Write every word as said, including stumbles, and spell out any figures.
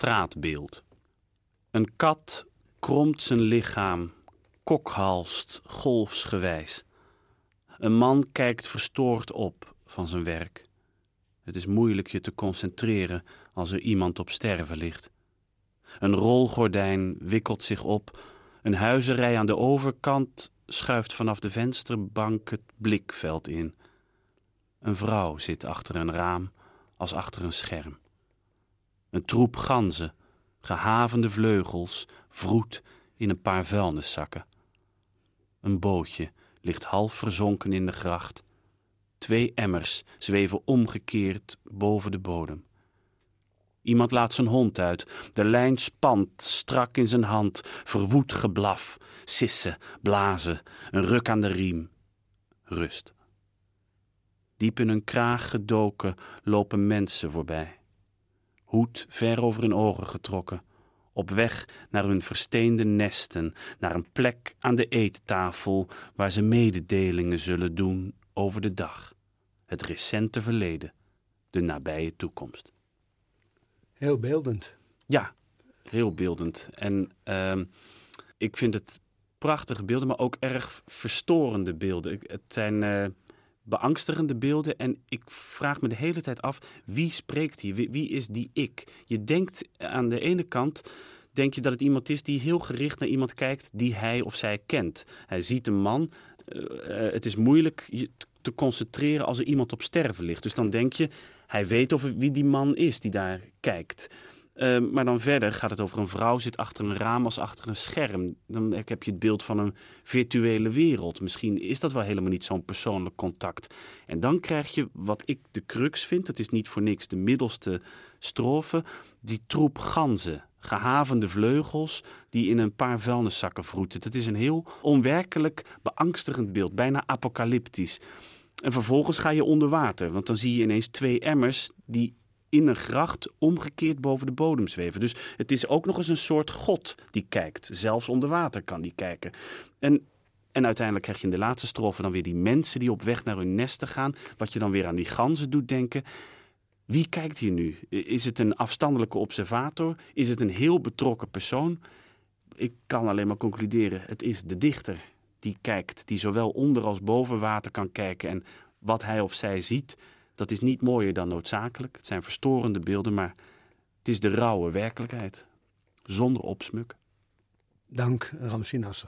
straatbeeld. Een kat kromt zijn lichaam, kokhalst golfsgewijs. Een man kijkt verstoord op van zijn werk. Het is moeilijk je te concentreren als er iemand op sterven ligt. Een rolgordijn wikkelt zich op. Een huizenrij aan de overkant schuift vanaf de vensterbank het blikveld in. Een vrouw zit achter een raam als achter een scherm. Een troep ganzen, gehavende vleugels, vroet in een paar vuilniszakken. Een bootje ligt half verzonken in de gracht. Twee emmers zweven omgekeerd boven de bodem. Iemand laat zijn hond uit. De lijn spant strak in zijn hand. Verwoed geblaf, sissen, blazen, een ruk aan de riem. Rust. Diep in hun kraag gedoken lopen mensen voorbij. Hoed ver over hun ogen getrokken. Op weg naar hun versteende nesten. Naar een plek aan de eettafel waar ze mededelingen zullen doen over de dag. Het recente verleden. De nabije toekomst. Heel beeldend. Ja, heel beeldend. En uh, ik vind het prachtige beelden, maar ook erg verstorende beelden. Het zijn uh, beangstigende beelden en ik vraag me de hele tijd af, wie spreekt hier? Wie, wie is die ik? Je denkt aan de ene kant, denk je dat het iemand is die heel gericht naar iemand kijkt die hij of zij kent. Hij ziet een man. Uh, uh, het is moeilijk je te concentreren als er iemand op sterven ligt. Dus dan denk je, hij weet over wie die man is die daar kijkt. Uh, maar dan verder gaat het over een vrouw zit achter een raam als achter een scherm. Dan heb je het beeld van een virtuele wereld. Misschien is dat wel helemaal niet zo'n persoonlijk contact. En dan krijg je wat ik de crux vind. Het is niet voor niks de middelste strofe. Die troep ganzen. Gehavende vleugels die in een paar vuilniszakken vroeten. Het is een heel onwerkelijk beangstigend beeld. Bijna apocalyptisch. En vervolgens ga je onder water. Want dan zie je ineens twee emmers die in een gracht omgekeerd boven de bodem zweven. Dus het is ook nog eens een soort god die kijkt. Zelfs onder water kan die kijken. En, en uiteindelijk krijg je in de laatste strofe dan weer die mensen die op weg naar hun nesten gaan. Wat je dan weer aan die ganzen doet denken. Wie kijkt hier nu? Is het een afstandelijke observator? Is het een heel betrokken persoon? Ik kan alleen maar concluderen, het is de dichter die kijkt. Die zowel onder als boven water kan kijken. En wat hij of zij ziet, dat is niet mooier dan noodzakelijk. Het zijn verstorende beelden, maar het is de rauwe werkelijkheid. Zonder opsmuk. Dank, Ramzi Nasser.